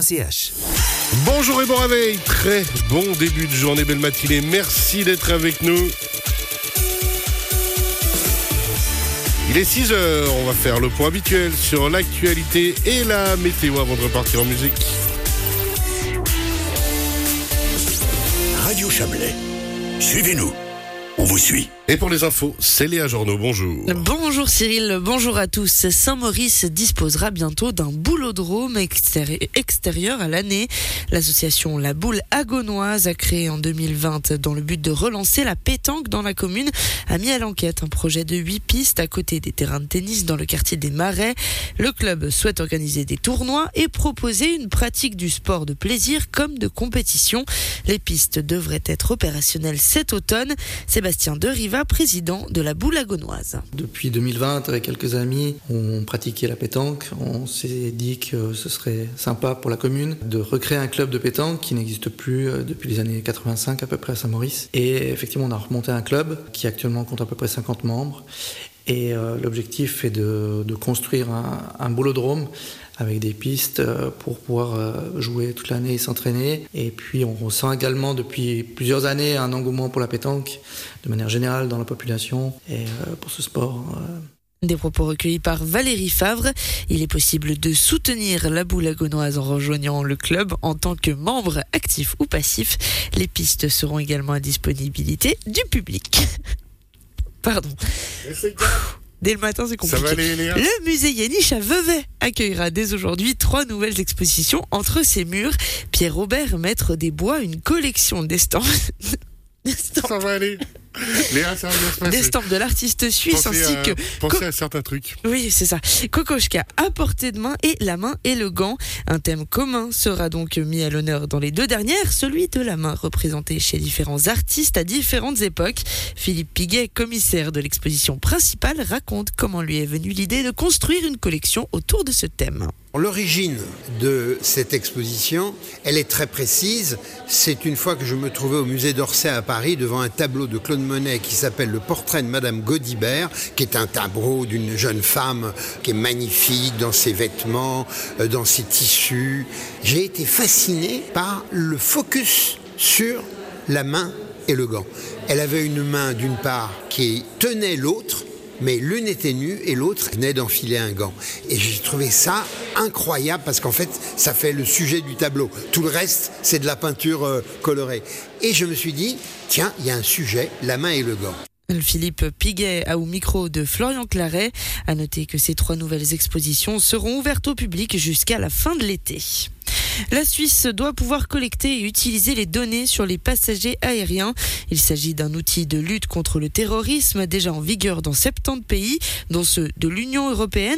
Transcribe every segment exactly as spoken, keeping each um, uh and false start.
C H. Bonjour et bon réveil, très bon début de journée, belle matinée, merci d'être avec nous. Il est six heures, on va faire le point habituel sur l'actualité et la météo avant de repartir en musique. Radio Chablais, suivez-nous, on vous suit. Et pour les infos, c'est Léa Journeau, bonjour. Bonjour Cyril, bonjour à tous. Saint-Maurice disposera bientôt d'un boulodrome extéri- extérieur à l'année. L'association La Boule Agonoise a créé en deux mille vingt dans le but de relancer la pétanque dans la commune, a mis à l'enquête un projet de huit pistes à côté des terrains de tennis dans le quartier des Marais. Le club souhaite organiser des tournois et proposer une pratique du sport de plaisir comme de compétition. Les pistes devraient être opérationnelles cet automne. Sébastien De Riva, président de la Boule Agonoise. Depuis deux mille vingt, avec quelques amis, on pratiquait la pétanque. On s'est dit que ce serait sympa pour la commune de recréer un club de pétanque qui n'existe plus depuis les années quatre-vingt-cinq à peu près à Saint-Maurice. Et effectivement, on a remonté un club qui actuellement compte à peu près cinquante membres. Et euh, l'objectif est de, de construire un, un boulodrome avec des pistes pour pouvoir jouer toute l'année et s'entraîner. Et puis on ressent également depuis plusieurs années un engouement pour la pétanque de manière générale dans la population et pour ce sport. Des propos recueillis par Valérie Favre. Il est possible de soutenir la Boule Agonoise en rejoignant le club en tant que membre actif ou passif. Les pistes seront également à disponibilité du public. Pardon. Dès le matin, c'est compliqué. Ça va aller, Léa ? Le musée Yaniche à Vevey accueillera dès aujourd'hui trois nouvelles expositions. Entre ses murs, Pierre Robert, maître des bois, une collection d'estampes. Ça va aller. Léa, ça va bien se passer. D'estampes de l'artiste suisse pensez ainsi à, que... Pensez Co- à certains trucs. Oui, c'est ça. Kokoschka à portée de main et la main et le gant. Un thème commun sera donc mis à l'honneur dans les deux dernières, celui de la main représenté chez différents artistes à différentes époques. Philippe Piguet, commissaire de l'exposition principale, raconte comment lui est venue l'idée de construire une collection autour de ce thème. L'origine de cette exposition, elle est très précise. C'est une fois que je me trouvais au musée d'Orsay à Paris devant un tableau de Claude Monet qui s'appelle Le portrait de Madame Gaudibert, qui est un tableau d'une jeune femme qui est magnifique dans ses vêtements, dans ses tissus. J'ai été fasciné par le focus sur la main et le gant. Elle avait une main d'une part qui tenait l'autre, mais l'une était nue et l'autre venait d'enfiler un gant. Et j'ai trouvé ça incroyable parce qu'en fait, ça fait le sujet du tableau. Tout le reste, c'est de la peinture euh, colorée. Et je me suis dit, tiens, il y a un sujet, la main et le gant. Philippe Piguet a au micro de Florian Claret. À noter que ces trois nouvelles expositions seront ouvertes au public jusqu'à la fin de l'été. La Suisse doit pouvoir collecter et utiliser les données sur les passagers aériens. Il s'agit d'un outil de lutte contre le terrorisme déjà en vigueur dans soixante-dix pays, dont ceux de l'Union européenne,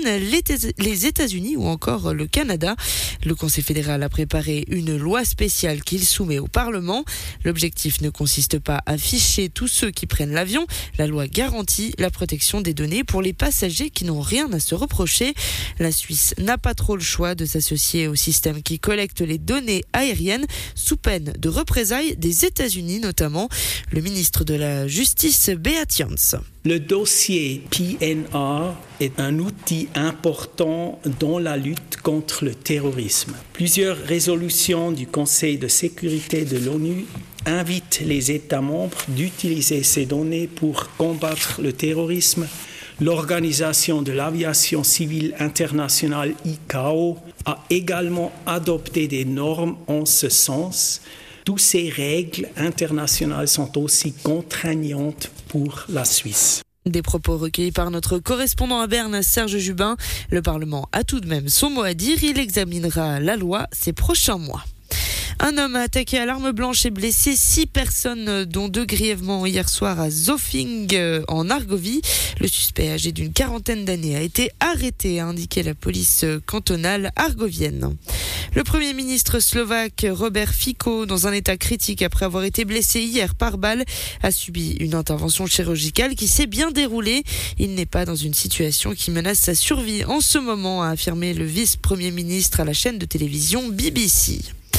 les États-Unis ou encore le Canada. Le Conseil fédéral a préparé une loi spéciale qu'il soumet au Parlement. L'objectif ne consiste pas à ficher tous ceux qui prennent l'avion. La loi garantit la protection des données pour les passagers qui n'ont rien à se reprocher. La Suisse n'a pas trop le choix de s'associer au système qui collecte les données aériennes sous peine de représailles des États-Unis notamment. Le ministre de la Justice, Beat Jans. Le dossier P N R est un outil important dans la lutte contre le terrorisme. Plusieurs résolutions du Conseil de sécurité de l'ONU invitent les États membres d'utiliser ces données pour combattre le terrorisme. L'Organisation de l'aviation civile internationale I C A O a également adopté des normes en ce sens. Toutes ces règles internationales sont aussi contraignantes pour la Suisse. Des propos recueillis par notre correspondant à Berne, Serge Jubin. Le Parlement a tout de même son mot à dire. Il examinera la loi ces prochains mois. Un homme a attaqué à l'arme blanche et blessé six personnes, dont deux grièvement hier soir à Zofing, en Argovie. Le suspect, âgé d'une quarantaine d'années, a été arrêté, a indiqué la police cantonale argovienne. Le Premier ministre slovaque Robert Fico, dans un état critique après avoir été blessé hier par balle, a subi une intervention chirurgicale qui s'est bien déroulée. Il n'est pas dans une situation qui menace sa survie en ce moment, a affirmé le vice-premier ministre à la chaîne de télévision B B C.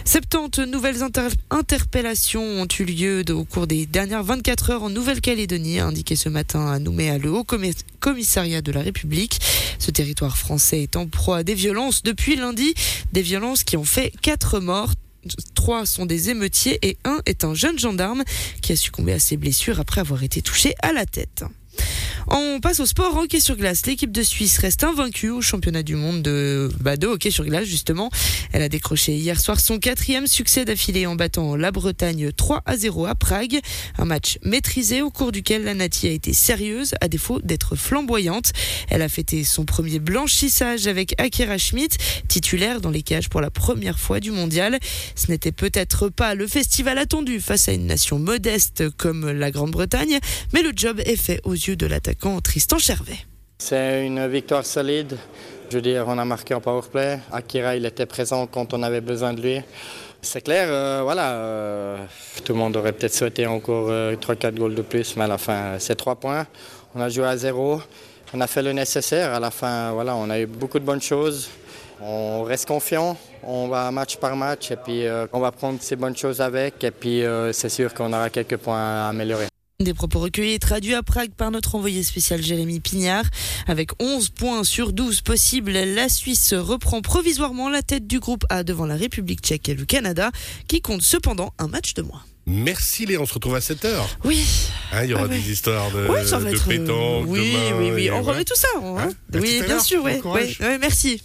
soixante-dix nouvelles inter- interpellations ont eu lieu de, au cours des dernières vingt-quatre heures en Nouvelle-Calédonie, a indiqué ce matin à Nouméa le Haut Commis- Commissariat de la République. Ce territoire français est en proie à des violences depuis lundi, des violences qui ont fait quatre morts. Trois sont des émeutiers et un est un jeune gendarme qui a succombé à ses blessures après avoir été touché à la tête. On passe au sport hockey sur glace. L'équipe de Suisse reste invaincue au championnat du monde de, bah, de hockey sur glace justement. Elle a décroché hier soir son quatrième succès d'affilée en battant la Bretagne trois à zéro à Prague. Un match maîtrisé au cours duquel la Nati a été sérieuse à défaut d'être flamboyante. Elle a fêté son premier blanchissage avec Akira Schmidt, titulaire dans les cages pour la première fois du mondial. Ce n'était peut-être pas le festival attendu face à une nation modeste comme la Grande-Bretagne, mais le job est fait aux yeux de l'attaquant Tristan Chervet. C'est une victoire solide. Je veux dire, on a marqué en powerplay. Akira, il était présent quand on avait besoin de lui. C'est clair, euh, voilà, euh, tout le monde aurait peut-être souhaité encore euh, trois quatre goals de plus, mais à la fin, c'est trois points. On a joué à zéro. On a fait le nécessaire. À la fin, voilà, on a eu beaucoup de bonnes choses. On reste confiant. On va match par match et puis euh, on va prendre ces bonnes choses avec. Et puis euh, c'est sûr qu'on aura quelques points à améliorer. Des propos recueillis et traduits à Prague par notre envoyé spécial Jérémy Pignard. Avec onze points sur douze possibles, la Suisse reprend provisoirement la tête du groupe A devant la République tchèque et le Canada, qui compte cependant un match de moins. Merci Léa, on se retrouve à sept heures. Oui. Hein, il y aura ah, ouais. des histoires de, ouais, ça va de être... pétanque, oui, de main, oui, oui, et on voilà. remet tout ça. Hein. Hein, oui, bien sûr, ouais, bon ouais, ouais, merci.